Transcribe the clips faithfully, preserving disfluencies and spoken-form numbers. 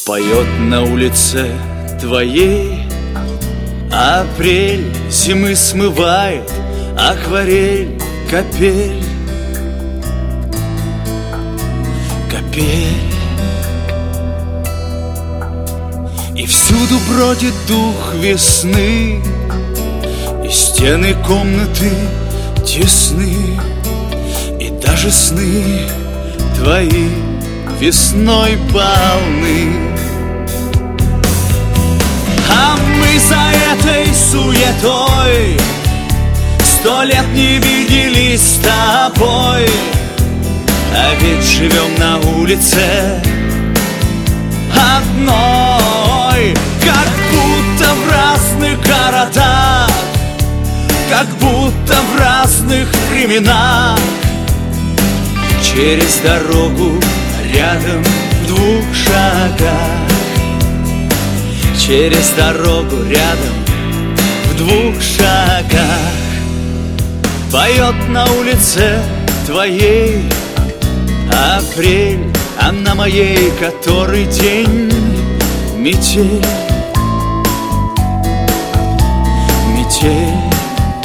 Поет на улице твоей апрель, зимы смывает акварель, капель, капель. И всюду бродит дух весны, и стены комнаты тесны, и даже сны твои весной полны. А мы за этой суетой сто лет не виделись с тобой, а ведь живем на улице одной, как будто в разных городах, как будто в разных временах. Через дорогу рядом в двух шагах, через дорогу рядом в двух шагах. Поет на улице твоей апрель, а на моей который день метель, метель.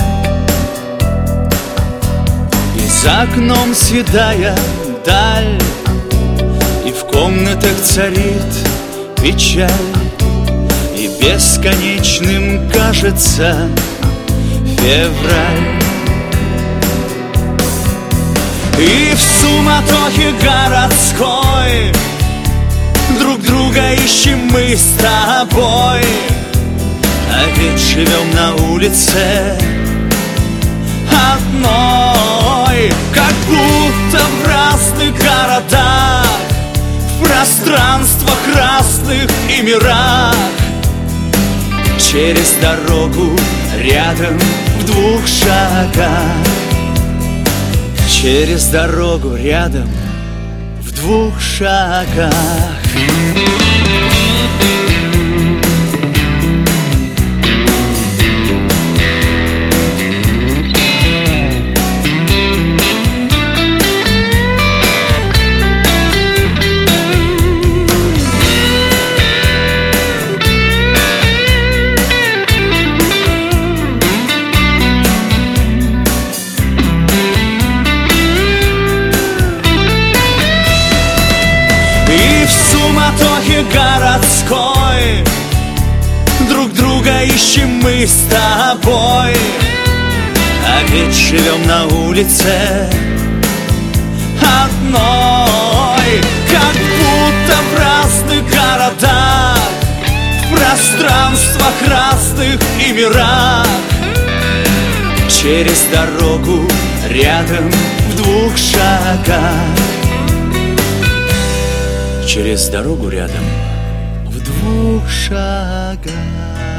И за окном седая даль, и в комнатах царит печаль, и бесконечным кажется февраль. И в суматохе городской друг друга ищем мы с тобой, а ведь живем на улице одной, как будто в разных городах, в пространствах разных и мирах. Через дорогу рядом в двух шагах, через дорогу рядом в двух шагах. Городской друг друга ищем мы с тобой, а ведь живем на улице одной, как будто в разных городах, в пространствах разных и мирах. Через дорогу рядом в двух шагах, через дорогу рядом в двух шагах.